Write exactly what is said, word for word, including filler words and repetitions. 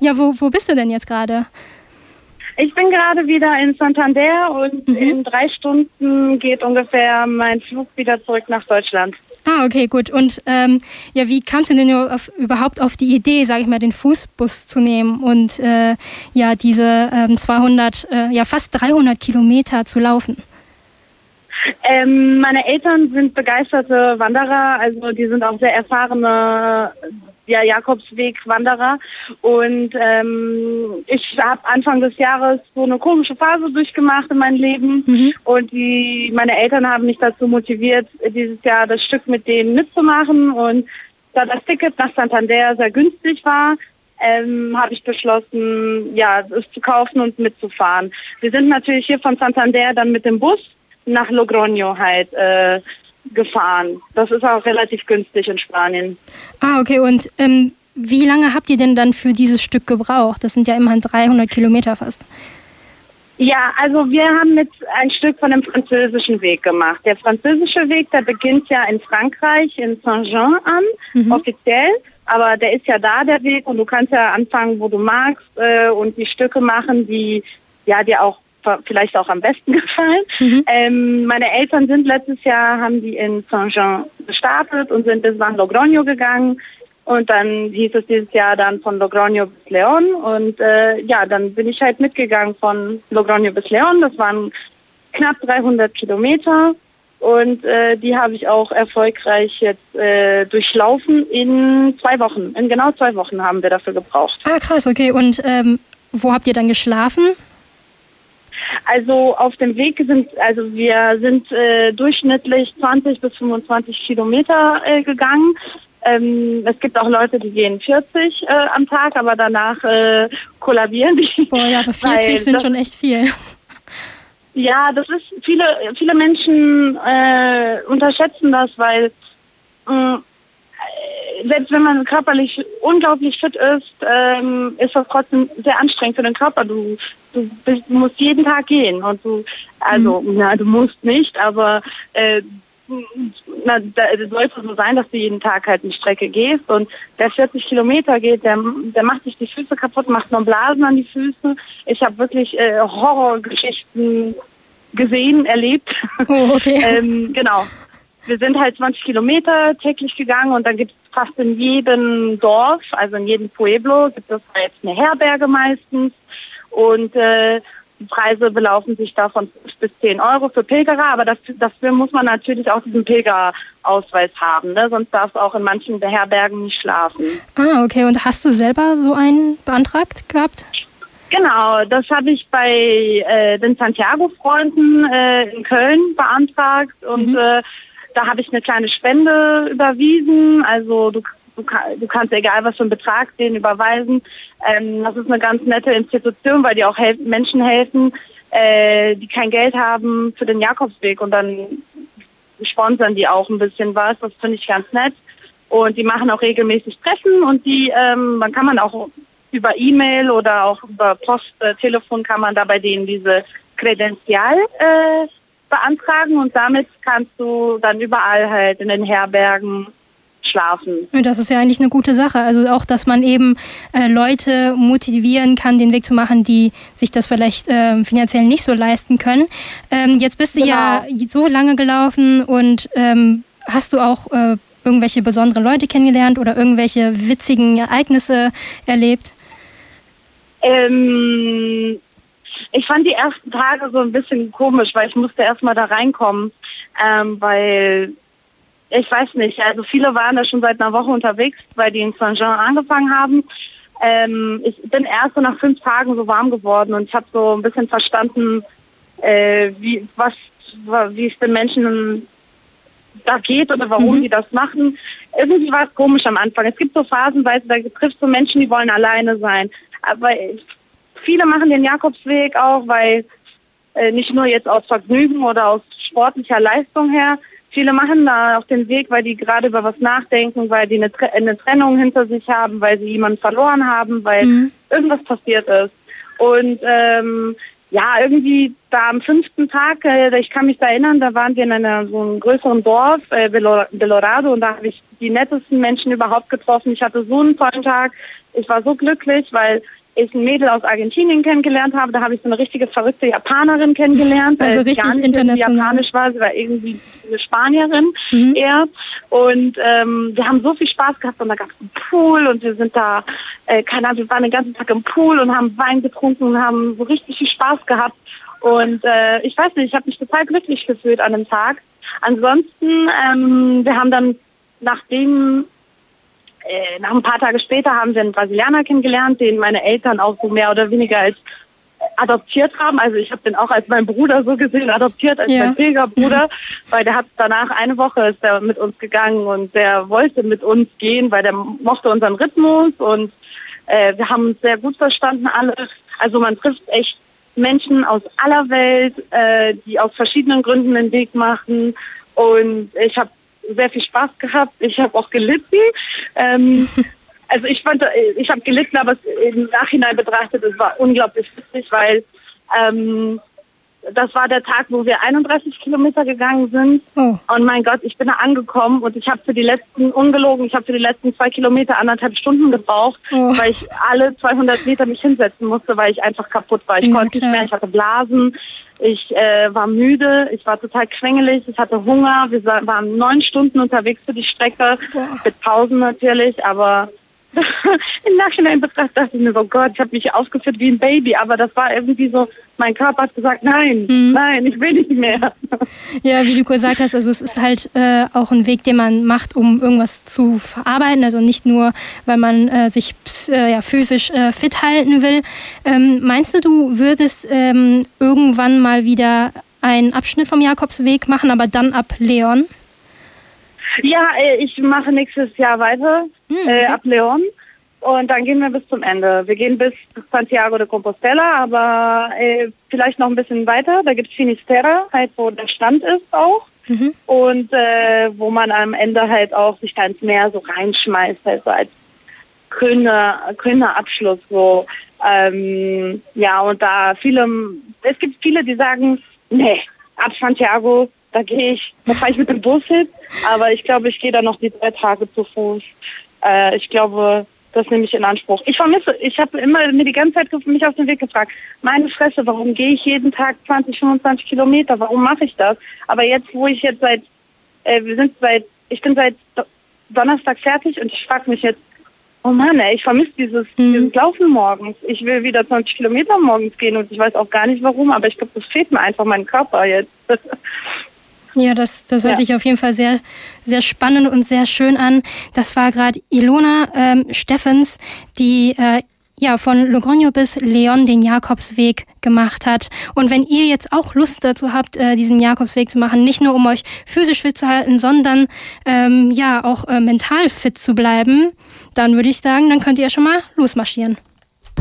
Ja, wo, wo bist du denn jetzt gerade? Ich bin gerade wieder in Santander und mhm. in drei Stunden geht ungefähr mein Flug wieder zurück nach Deutschland. Ah, okay, gut. Und ähm, ja, wie kamst du denn auf, überhaupt auf die Idee, sage ich mal, den Fußbus zu nehmen und äh, ja diese ähm, zweihundert, äh, ja fast dreihundert Kilometer zu laufen? Ähm, meine Eltern sind begeisterte Wanderer, also die sind auch sehr erfahrene ja, Jakobsweg-Wanderer und ähm, ich habe Anfang des Jahres so eine komische Phase durchgemacht in meinem Leben mhm. und die, meine Eltern haben mich dazu motiviert, dieses Jahr das Stück mit denen mitzumachen und da das Ticket nach Santander sehr günstig war, ähm, habe ich beschlossen, ja, es zu kaufen und mitzufahren. Wir sind natürlich hier von Santander dann mit dem Bus nach Logroño halt äh, gefahren. Das ist auch relativ günstig in Spanien. Ah, okay. Und ähm, wie lange habt ihr denn dann für dieses Stück gebraucht? Das sind ja immerhin dreihundert Kilometer fast. Ja, also wir haben jetzt ein Stück von dem französischen Weg gemacht. Der französische Weg, der beginnt ja in Frankreich, in Saint-Jean an, mhm. offiziell. Aber der ist ja da, der Weg. Und du kannst ja anfangen, wo du magst äh, und die Stücke machen, die ja dir auch vielleicht auch am besten gefallen. Mhm. Ähm, meine Eltern sind letztes Jahr, haben die in Saint-Jean gestartet und sind bis nach Logroño gegangen und dann hieß es dieses Jahr dann von Logroño bis León und äh, ja, dann bin ich halt mitgegangen von Logroño bis León, das waren knapp dreihundert Kilometer und äh, die habe ich auch erfolgreich jetzt äh, durchlaufen in zwei Wochen, in genau zwei Wochen haben wir dafür gebraucht. Ah, krass, okay. Und ähm, wo habt ihr dann geschlafen? Also auf dem Weg sind, also wir sind äh, durchschnittlich zwanzig bis fünfundzwanzig Kilometer äh, gegangen. Ähm, es gibt auch Leute, die gehen vierzig äh, am Tag, aber danach äh, kollabieren die. Boah, ja, aber vierzig sind das, schon echt viel. Ja, das ist, viele, viele Menschen äh, unterschätzen das, weil mh, selbst wenn man körperlich unglaublich fit ist, ähm, ist das trotzdem sehr anstrengend für den Körper. Du, du, bist, du musst jeden Tag gehen und du, also, mhm. na, du musst nicht, aber äh, na, da, es sollte so sein, dass du jeden Tag halt eine Strecke gehst und wer vierzig Kilometer geht, der, der macht sich die Füße kaputt, macht noch Blasen an die Füße. Ich habe wirklich äh, Horrorgeschichten gesehen, erlebt. Oh, okay. ähm, genau. Wir sind halt zwanzig Kilometer täglich gegangen und dann gibt es fast in jedem Dorf, also in jedem Pueblo, gibt es halt eine Herberge meistens und äh, die Preise belaufen sich da von fünf bis zehn Euro für Pilgerer, aber dafür, dafür muss man natürlich auch diesen Pilgerausweis haben, ne? Sonst darfst du auch in manchen der Herbergen nicht schlafen. Ah, okay. Und hast du selber so einen beantragt gehabt? Genau, das habe ich bei äh, den Santiago-Freunden äh, in Köln beantragt und mhm. äh, da habe ich eine kleine Spende überwiesen, also du, du, du kannst egal was für einen Betrag denen überweisen. Ähm, das ist eine ganz nette Institution, weil die auch helf- Menschen helfen, äh, die kein Geld haben für den Jakobsweg und dann sponsern die auch ein bisschen was, das finde ich ganz nett. Und die machen auch regelmäßig Treffen und die, ähm, dann kann man auch über E-Mail oder auch über Post, äh, Telefon kann man da bei denen diese Credencial äh, beantragen und damit kannst du dann überall halt in den Herbergen schlafen. Das ist ja eigentlich eine gute Sache. Also auch, dass man eben äh, Leute motivieren kann, den Weg zu machen, die sich das vielleicht äh, finanziell nicht so leisten können. Ähm, jetzt bist du genau. ja so lange gelaufen und ähm, hast du auch äh, irgendwelche besondere Leute kennengelernt oder irgendwelche witzigen Ereignisse erlebt? Ähm... Ich fand die ersten Tage so ein bisschen komisch, weil ich musste erstmal da reinkommen, ähm, weil ich weiß nicht, also viele waren da schon seit einer Woche unterwegs, weil die in Saint-Jean angefangen haben. Ähm, ich bin erst so nach fünf Tagen so warm geworden und ich habe so ein bisschen verstanden, äh, wie was, wie es den Menschen da geht oder warum mhm. die das machen. Irgendwie war es komisch am Anfang. Es gibt so phasenweise, da triffst du Menschen, die wollen alleine sein, aber viele machen den Jakobsweg auch, weil äh, nicht nur jetzt aus Vergnügen oder aus sportlicher Leistung her, viele machen da auch den Weg, weil die gerade über was nachdenken, weil die eine, eine Trennung hinter sich haben, weil sie jemanden verloren haben, weil mhm. irgendwas passiert ist. Und ähm, ja, irgendwie da am fünften Tag, äh, ich kann mich da erinnern, da waren wir in einer, so einem größeren Dorf, äh, Belorado, und da habe ich die nettesten Menschen überhaupt getroffen. Ich hatte so einen tollen Tag. Ich war so glücklich, weil ich ein Mädel aus Argentinien kennengelernt habe. Da habe ich so eine richtige verrückte Japanerin kennengelernt. Also richtig gar nicht international. Japanisch war, sie war irgendwie eine Spanierin mhm. eher. Und ähm, wir haben so viel Spaß gehabt und da gab es einen Pool und wir sind da, äh, keine Ahnung, wir waren den ganzen Tag im Pool und haben Wein getrunken und haben so richtig viel Spaß gehabt. Und äh, ich weiß nicht, ich habe mich total glücklich gefühlt an dem Tag. Ansonsten, ähm, wir haben dann nachdem Äh, nach ein paar Tage später haben wir einen Brasilianer kennengelernt, den meine Eltern auch so mehr oder weniger als adoptiert haben. Also ich habe den auch als meinen Bruder so gesehen adoptiert, als ja. mein Pilgerbruder, weil der hat danach eine Woche ist der mit uns gegangen und der wollte mit uns gehen, weil der mochte unseren Rhythmus und äh, wir haben uns sehr gut verstanden alle. Also man trifft echt Menschen aus aller Welt, äh, die aus verschiedenen Gründen den Weg machen und ich habe sehr viel Spaß gehabt. Ich habe auch gelitten. Ähm, also ich fand, ich habe gelitten, aber im Nachhinein betrachtet, es war unglaublich witzig, weil ähm, das war der Tag, wo wir einunddreißig Kilometer gegangen sind. Oh. Und mein Gott, ich bin da angekommen und ich habe für die letzten, ungelogen, ich habe für die letzten zwei Kilometer anderthalb Stunden gebraucht, oh. weil ich alle zweihundert Meter mich hinsetzen musste, weil ich einfach kaputt war. Ich ja, konnte klar. nicht mehr, ich hatte Blasen. Ich äh, war müde, ich war total quengelig, ich hatte Hunger. Wir waren neun Stunden unterwegs für die Strecke, Boah. mit Pausen natürlich, aber im Nachhinein betrachtet dachte ich mir, oh Gott, ich habe mich aufgeführt wie ein Baby, aber das war irgendwie so, mein Körper hat gesagt, nein, hm. nein, ich will nicht mehr. Ja, wie du gesagt hast, also es ist halt äh, auch ein Weg, den man macht, um irgendwas zu verarbeiten, also nicht nur, weil man äh, sich äh, ja, physisch äh, fit halten will. Ähm, meinst du, du würdest ähm, irgendwann mal wieder einen Abschnitt vom Jakobsweg machen, aber dann ab León? Ja, ich mache nächstes Jahr weiter, hm, okay. äh, ab León. Und dann gehen wir bis zum Ende. Wir gehen bis Santiago de Compostela, aber äh, vielleicht noch ein bisschen weiter. Da gibt es Finisterre, halt wo der Stand ist auch. Mhm. Und äh, wo man am Ende halt auch sich da ins Meer so reinschmeißt, halt so als grüner, grüner Abschluss. So. Ähm, ja, und da viele, es gibt viele, die sagen, nee, ab Santiago, da gehe ich, da fahre ich mit dem Bus hin, aber ich glaube, ich gehe da noch die drei Tage zu Fuß. Äh, ich glaube, das nehme ich in Anspruch. Ich vermisse, ich habe immer mir die ganze Zeit mich auf den Weg gefragt, meine Fresse, warum gehe ich jeden Tag zwanzig, fünfundzwanzig Kilometer, warum mache ich das? Aber jetzt, wo ich jetzt seit, äh, wir sind seit, ich bin seit Donnerstag fertig und ich frage mich jetzt, oh Mann, ey, ich vermisse dieses, mhm. dieses Laufen morgens. Ich will wieder zwanzig Kilometer morgens gehen und ich weiß auch gar nicht warum, aber ich glaube, das fehlt mir einfach meinem Körper jetzt. Ja, das, das hört ja. sich auf jeden Fall sehr, sehr spannend und sehr schön an. Das war gerade Ilona ähm, Steffens, die äh, ja von Logroño bis León den Jakobsweg gemacht hat. Und wenn ihr jetzt auch Lust dazu habt, äh, diesen Jakobsweg zu machen, nicht nur um euch physisch fit zu halten, sondern ähm, ja auch äh, mental fit zu bleiben, dann würde ich sagen, dann könnt ihr ja schon mal losmarschieren.